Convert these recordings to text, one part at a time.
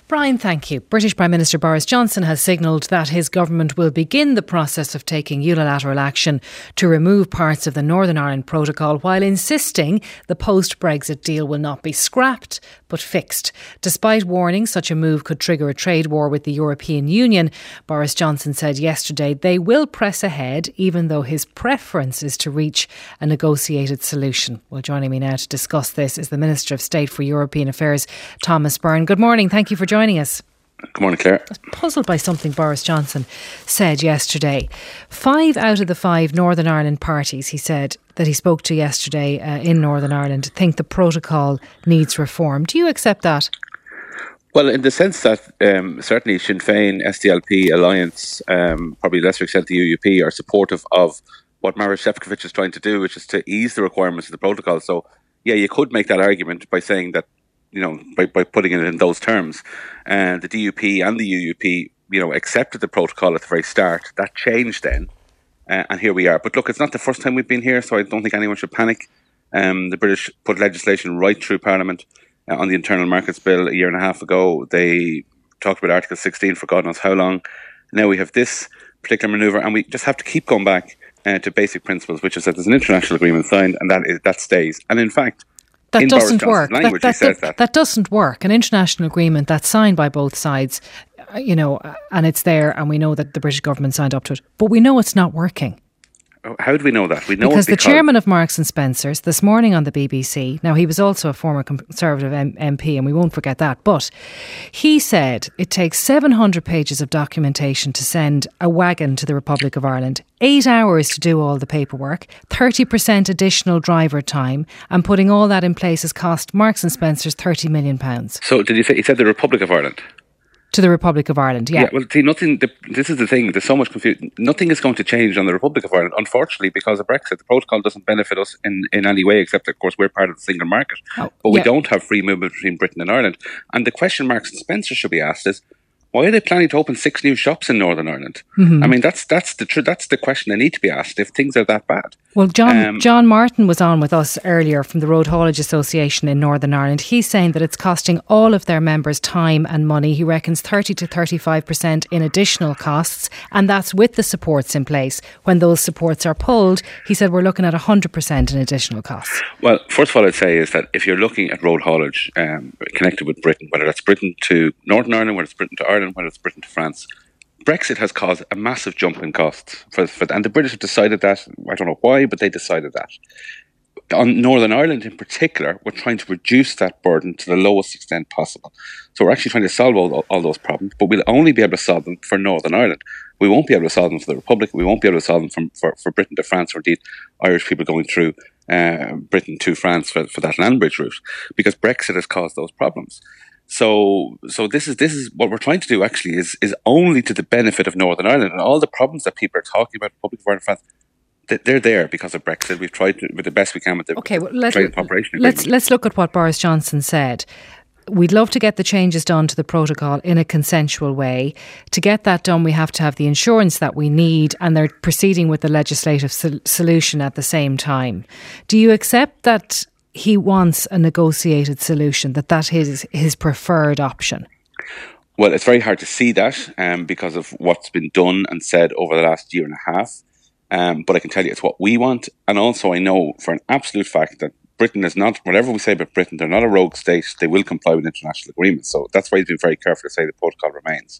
Brian, thank you. British Prime Minister Boris Johnson has signalled that his government will begin the process of taking unilateral action to remove parts of the Northern Ireland Protocol, while insisting the post-Brexit deal will not be scrapped but fixed. Despite warnings such a move could trigger a trade war with the European Union, Boris Johnson said yesterday they will press ahead, even though his preference is to reach a negotiated solution. Well, joining me now to discuss this is the Minister of State for European Affairs, Thomas Byrne. Good morning. Thank you for joining us. Good morning, Claire. I was puzzled by something Boris Johnson said yesterday. 5 out of the 5 Northern Ireland parties, he said, that he spoke to yesterday in Northern Ireland, think the protocol needs reform. Do you accept that? Well, in the sense that certainly Sinn Féin, SDLP, Alliance, probably lesser extent the UUP, are supportive of what Maroš Šefčovič is trying to do, which is to ease the requirements of the protocol. So, yeah, you could make that argument by saying that, by putting it in those terms. And the DUP and the UUP, accepted the protocol at the very start. That changed then. And here we are. But look, it's not the first time we've been here, so I don't think anyone should panic. The British put legislation right through Parliament on the Internal Markets Bill a year and a half ago. They talked about Article 16 for God knows how long. Now we have this particular manoeuvre, and we just have to keep going back to basic principles, which is that there's an international agreement signed, and that stays. And in fact, that doesn't work. That doesn't work. An international agreement that's signed by both sides, and it's there, and we know that the British government signed up to it, but we know it's not working. How do we know that? We know because the chairman of Marks and Spencers this morning on the BBC, now he was also a former Conservative MP, and we won't forget that, but he said it takes 700 pages of documentation to send a wagon to the Republic of Ireland, 8 hours to do all the paperwork, 30% additional driver time, and putting all that in place has cost Marks and Spencers £30 million. So did you say, he said the Republic of Ireland? To the Republic of Ireland, yeah. Well, see, this is the thing, there's so much confusion. Nothing is going to change on the Republic of Ireland, unfortunately, because of Brexit. The protocol doesn't benefit us in any way, except, of course, we're part of the single market. But we don't have free movement between Britain and Ireland. And the question Marks and Spencer should be asked is, why are they planning to open 6 new shops in Northern Ireland? Mm-hmm. I mean, that's the question they need to be asked if things are that bad. Well, John Martin was on with us earlier from the Road Haulage Association in Northern Ireland. He's saying that it's costing all of their members time and money. He reckons 30 to 35% in additional costs, and that's with the supports in place. When those supports are pulled, he said we're looking at 100% in additional costs. Well, first of all, I'd say is that if you're looking at road haulage connected with Britain, whether that's Britain to Northern Ireland, whether it's Britain to Ireland, whether it's Britain to France, Brexit has caused a massive jump in costs and the British have decided that. I don't know why, but they decided that. On Northern Ireland in particular, we're trying to reduce that burden to the lowest extent possible. So we're actually trying to solve all those problems, but we'll only be able to solve them for Northern Ireland. We won't be able to solve them for the Republic. We won't be able to solve them for Britain to France, or indeed Irish people going through Britain to France for that land bridge route, because Brexit has caused those problems. So this is what we're trying to do actually is only to the benefit of Northern Ireland, and all the problems that people are talking about, Republic of Ireland, France, they're there because of Brexit. We've tried to, with the best we can with the trade and cooperation agreement. Let's look at what Boris Johnson said. We'd love to get the changes done to the protocol in a consensual way. To get that done, we have to have the insurance that we need, and they're proceeding with the legislative solution at the same time. Do you accept that he wants a negotiated solution, that is his preferred option? Well, it's very hard to see that because of what's been done and said over the last year and a half. But I can tell you it's what we want. And also I know for an absolute fact that Britain is not, whatever we say about Britain, they're not a rogue state. They will comply with international agreements. So that's why he's been very careful to say the protocol remains.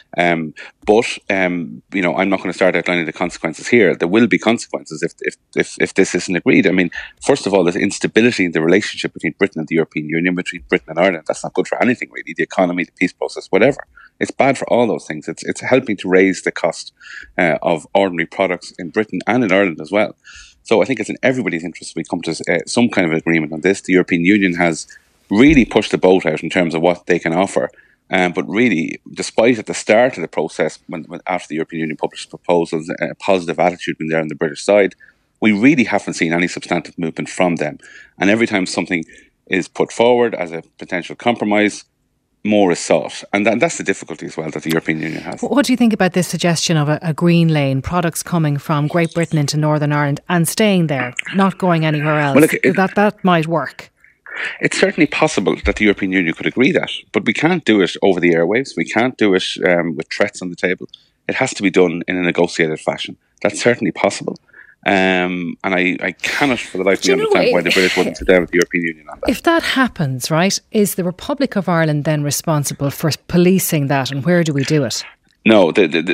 But I'm not going to start outlining the consequences here. There will be consequences if this isn't agreed. I mean, first of all, there's instability in the relationship between Britain and the European Union, between Britain and Ireland. That's not good for anything, really. The economy, the peace process, whatever. It's bad for all those things. It's helping to raise the cost of ordinary products in Britain and in Ireland as well. So I think it's in everybody's interest we come to some kind of agreement on this. The European Union has really pushed the boat out in terms of what they can offer. But really, despite at the start of the process, when after the European Union published proposals, a positive attitude been there on the British side, we really haven't seen any substantive movement from them. And every time something is put forward as a potential compromise, more is sought. And that's the difficulty as well that the European Union has. What do you think about this suggestion of a green lane, products coming from Great Britain into Northern Ireland and staying there, not going anywhere else? Well, look, that might work. It's certainly possible that the European Union could agree that, but we can't do it over the airwaves. We can't do it with threats on the table. It has to be done in a negotiated fashion. That's certainly possible. And I cannot for the life of me understand why the British wouldn't sit down with the European Union on that. If that happens, right, is the Republic of Ireland then responsible for policing that, and where do we do it? No,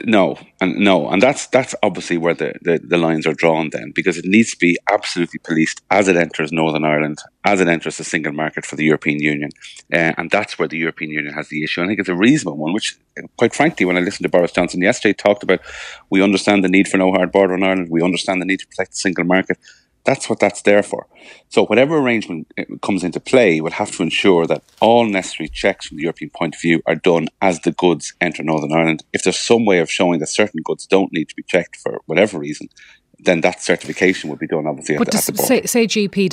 and that's obviously where the lines are drawn then, because it needs to be absolutely policed as it enters Northern Ireland, as it enters the single market for the European Union, and that's where the European Union has the issue. I think it's a reasonable one, which, quite frankly, when I listened to Boris Johnson yesterday, talked about, we understand the need for no hard border in Ireland, we understand the need to protect the single market. That's what that's there for. So whatever arrangement comes into play will have to ensure that all necessary checks from the European point of view are done as the goods enter Northern Ireland. If there's some way of showing that certain goods don't need to be checked for whatever reason, then that certification would be done, obviously, at the border. Say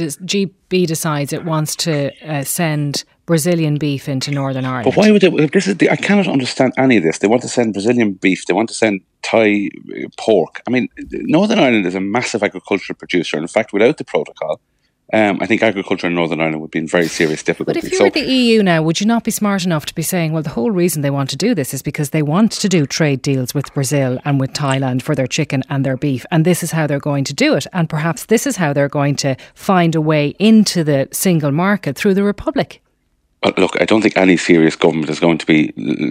GB decides it wants to send Brazilian beef into Northern Ireland. But why would it? I cannot understand any of this. They want to send Brazilian beef. They want to send Thai pork. I mean, Northern Ireland is a massive agricultural producer. And in fact, without the protocol, I think agriculture in Northern Ireland would be in very serious difficulty. But if you were the EU now, would you not be smart enough to be saying, well, the whole reason they want to do this is because they want to do trade deals with Brazil and with Thailand for their chicken and their beef, and this is how they're going to do it, and perhaps this is how they're going to find a way into the single market through the Republic? Look, I don't think any serious government is going to be,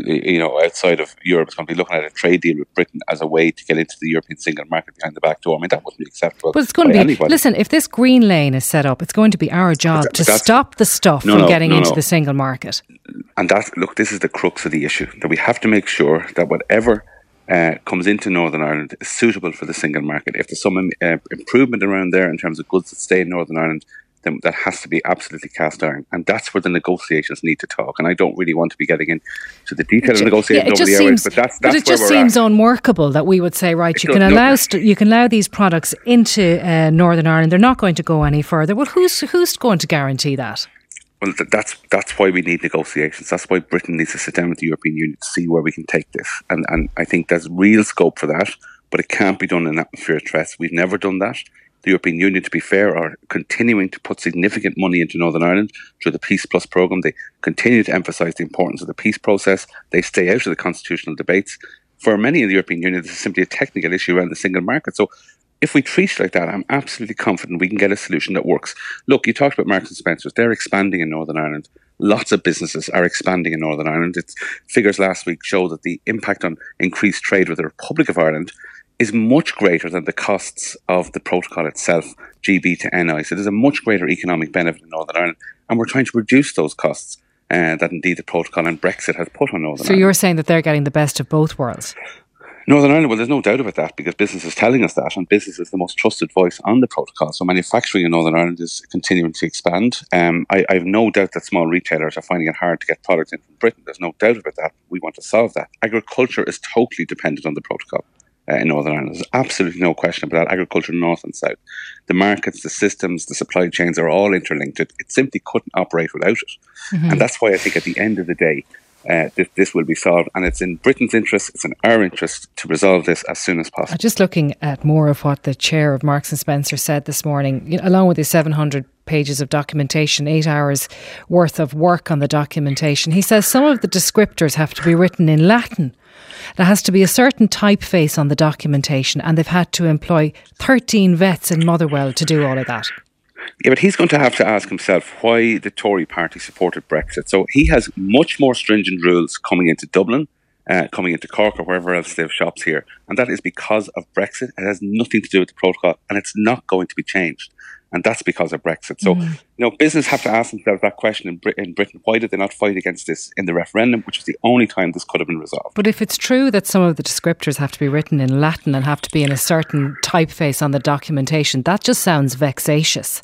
outside of Europe, is going to be looking at a trade deal with Britain as a way to get into the European single market behind the back door. I mean, that wouldn't be acceptable. But it's going to be, anybody. Listen, if this green lane is set up, it's going to be our job to stop the stuff from getting into the single market. And this is the crux of the issue, that we have to make sure that whatever comes into Northern Ireland is suitable for the single market. If there's some improvement around there in terms of goods that stay in Northern Ireland, then that has to be absolutely cast iron. And that's where the negotiations need to talk. And I don't really want to be getting into the detail of negotiating over the airways, but that's where we're at. It just seems unworkable that we would say, right, you can allow these products into Northern Ireland. They're not going to go any further. Well, who's going to guarantee that? Well, that's why we need negotiations. That's why Britain needs to sit down with the European Union to see where we can take this. And I think there's real scope for that, but it can't be done in an atmosphere of threats. We've never done that. The European Union, to be fair, are continuing to put significant money into Northern Ireland through the Peace Plus programme. They continue to emphasise the importance of the peace process. They stay out of the constitutional debates. For many in the European Union, this is simply a technical issue around the single market. So if we treat it like that, I'm absolutely confident we can get a solution that works. Look, you talked about Marks and Spencer's. They're expanding in Northern Ireland. Lots of businesses are expanding in Northern Ireland. Figures last week show that the impact on increased trade with the Republic of Ireland is much greater than the costs of the protocol itself, GB to NI. So there's a much greater economic benefit in Northern Ireland, and we're trying to reduce those costs that indeed the protocol and Brexit has put on Northern Ireland. So you're saying that they're getting the best of both worlds? Northern Ireland, well, there's no doubt about that, because business is telling us that, and business is the most trusted voice on the protocol. So manufacturing in Northern Ireland is continuing to expand. I have no doubt that small retailers are finding it hard to get products in from Britain. There's no doubt about that. We want to solve that. Agriculture is totally dependent on the protocol. In Northern Ireland, there's absolutely no question about that. Agriculture north and south, the markets, the systems, the supply chains are all interlinked. It simply couldn't operate without it. Mm-hmm. And that's why I think at the end of the day, this will be solved, and it's in Britain's interest, it's in our interest to resolve this as soon as possible. Just looking at more of what the chair of Marks and Spencer said this morning, along with his 700 pages of documentation, 8 hours worth of work on the documentation, he says some of the descriptors have to be written in Latin. There has to be a certain typeface on the documentation, and they've had to employ 13 vets in Motherwell to do all of that. Yeah, but he's going to have to ask himself why the Tory party supported Brexit. So he has much more stringent rules coming into Dublin, coming into Cork or wherever else they have shops here. And that is because of Brexit. It has nothing to do with the protocol, and it's not going to be changed. And that's because of Brexit. So, business have to ask themselves that question in Britain. Why did they not fight against this in the referendum, which is the only time this could have been resolved? But if it's true that some of the descriptors have to be written in Latin and have to be in a certain typeface on the documentation, that just sounds vexatious.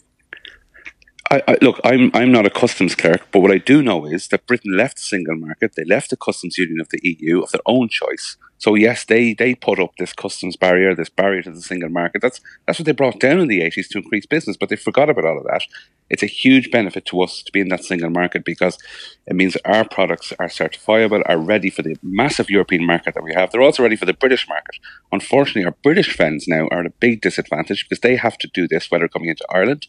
Look, I'm not a customs clerk, but what I do know is that Britain left the single market. They left the customs union of the EU of their own choice. So yes, they put up this customs barrier, this barrier to the single market. That's what they brought down in the 80s to increase business, but they forgot about all of that. It's a huge benefit to us to be in that single market, because it means that our products are certifiable, are ready for the massive European market that we have. They're also ready for the British market. Unfortunately, our British friends now are at a big disadvantage because they have to do this, whether coming into Ireland,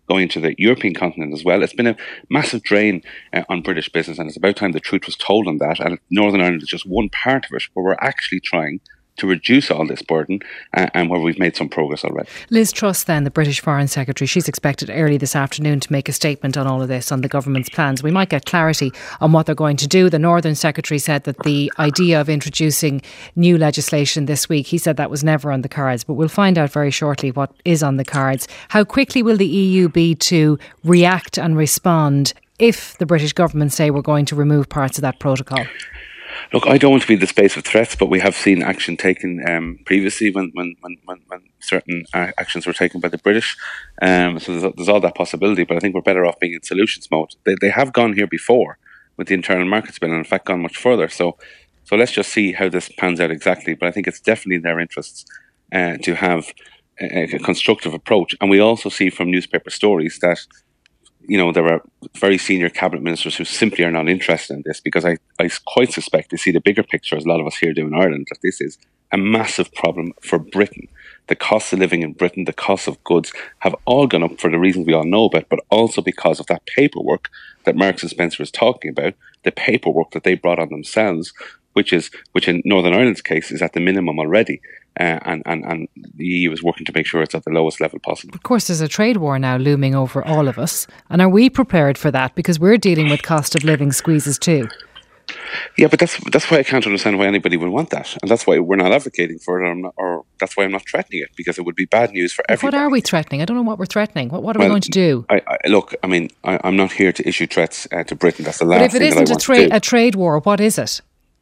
going to the European continent as well. It's been a massive drain on British business, and it's about time the truth was told on that. And Northern Ireland is just one part of it, where we're actually trying to reduce all this burden and where we've made some progress already. Liz Truss, then, the British Foreign Secretary, she's expected early this afternoon to make a statement on all of this, on the government's plans. We might get clarity on what they're going to do. The Northern Secretary said that the idea of introducing new legislation this week, he said that was never on the cards, but we'll find out very shortly what is on the cards. How quickly will the EU be to react and respond if the British government say we're going to remove parts of that protocol? Look, I don't want to be in the space of threats, but we have seen action taken previously when certain actions were taken by the British. So there's all that possibility, but I think we're better off being in solutions mode. They have gone here before with the internal markets bill, and in fact gone much further. So let's just see how this pans out exactly. But I think it's definitely in their interests to have a constructive approach. And we also see from newspaper stories that, you know, there are very senior cabinet ministers who simply are not interested in this, because I quite suspect they see the bigger picture, as a lot of us here do in Ireland, that this is a massive problem for Britain. The cost of living in Britain, the cost of goods have all gone up for the reasons we all know about, but also because of that paperwork that Marks and Spencer is talking about, the paperwork that they brought on themselves, which in Northern Ireland's case is at the minimum already. And the EU is working to make sure it's at the lowest level possible. Of course, there's a trade war now looming over all of us. And are we prepared for that? Because we're dealing with cost of living squeezes too. Yeah, but that's why I can't understand why anybody would want that. And that's why we're not advocating for it, or that's why I'm not threatening it, because it would be bad news for everybody. What are we threatening? I don't know what we're threatening. What are we going to do? I'm not here to issue threats to Britain. That's the last thing that I want to do. But if it isn't a trade war, what is it?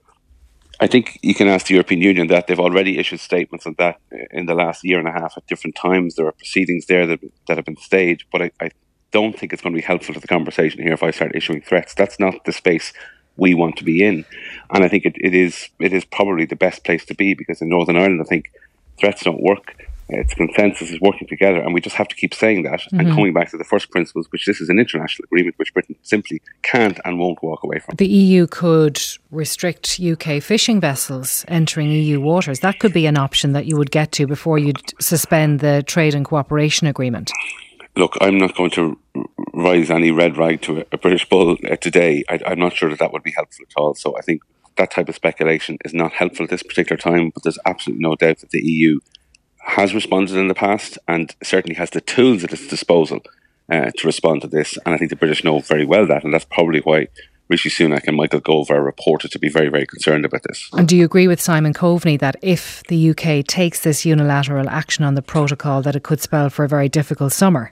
I think you can ask the European Union that. They've already issued statements on that in the last year and a half at different times. There are proceedings there that have been staged, but I don't think it's going to be helpful to the conversation here if I start issuing threats. That's not the space we want to be in. And I think it is probably the best place to be, because in Northern Ireland, I think threats don't work. It's consensus is working together, and we just have to keep saying that. Mm-hmm. And coming back to the first principles, which this is an international agreement which Britain simply can't and won't walk away from. The EU could restrict UK fishing vessels entering EU waters. That could be an option that you would get to before you'd suspend the trade and cooperation agreement. Look, I'm not going to rise any red rag to a British bull today. I'm not sure that would be helpful at all. So I think that type of speculation is not helpful at this particular time, but there's absolutely no doubt that the EU has responded in the past and certainly has the tools at its disposal to respond to this. And I think the British know very well that, and that's probably why Rishi Sunak and Michael Gove are reported to be very, very concerned about this. And do you agree with Simon Coveney that if the UK takes this unilateral action on the protocol, that it could spell for a very difficult summer?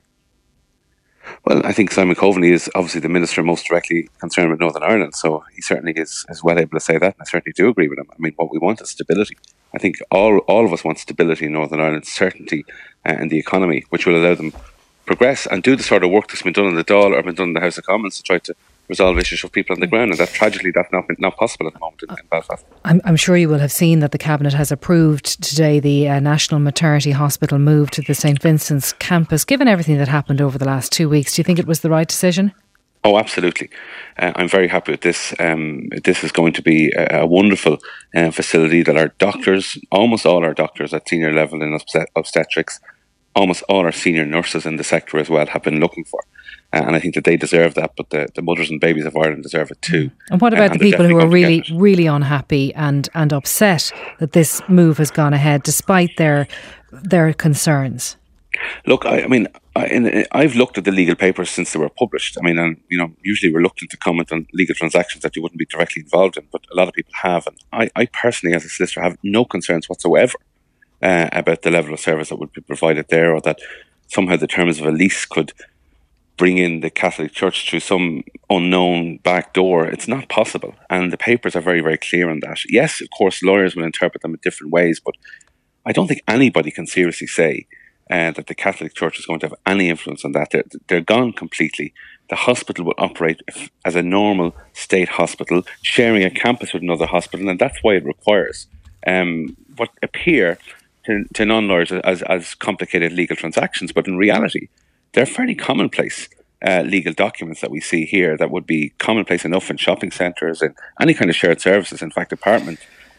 Well, I think Simon Coveney is obviously the minister most directly concerned with Northern Ireland, so he certainly is well able to say that, and I certainly do agree with him. I mean, what we want is stability. I think all of us want stability in Northern Ireland, certainty in the economy, which will allow them progress and do the sort of work that's been done in the Dáil or been done in the House of Commons to try to resolve issues of people on the ground, and that tragically that's not possible at the moment in Belfast. I'm sure you will have seen that the Cabinet has approved today the National Maternity Hospital move to the St Vincent's campus. Given everything that happened over the last 2 weeks, do you think it was the right decision? Oh, absolutely. I'm very happy with this. This is going to be a wonderful facility that our doctors, almost all our doctors at senior level in obstetrics, almost all our senior nurses in the sector as well have been looking for. And I think that they deserve that, but the mothers and babies of Ireland deserve it too. And what about the people who are really, really unhappy and upset that this move has gone ahead despite their concerns? Look, I've looked at the legal papers since they were published. I mean, and usually reluctant to comment on legal transactions that you wouldn't be directly involved in, but a lot of people have. And I personally, as a solicitor, have no concerns whatsoever about the level of service that would be provided there, or that somehow the terms of a lease could bring in the Catholic Church through some unknown back door. It's not possible. And the papers are very, very clear on that. Yes, of course, lawyers will interpret them in different ways, but I don't think anybody can seriously say that the Catholic Church is going to have any influence on that. They're gone completely. The hospital will operate as a normal state hospital, sharing a campus with another hospital, and that's why it requires what appear to non-lawyers as complicated legal transactions, but in reality, they're fairly commonplace legal documents that we see here that would be commonplace enough in shopping centres and any kind of shared services. In fact, apartment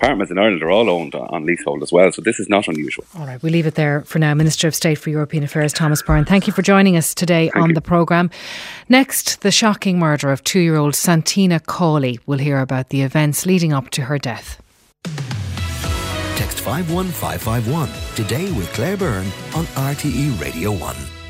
apartments in Ireland are all owned on leasehold as well, so this is not unusual. All right, we'll leave it there for now. Minister of State for European Affairs Thomas Byrne, thank you for joining us today on the programme. Next, the shocking murder of 2-year-old Santina Cawley. We'll hear about the events leading up to her death. Text 51551 today with Claire Byrne on RTE Radio 1.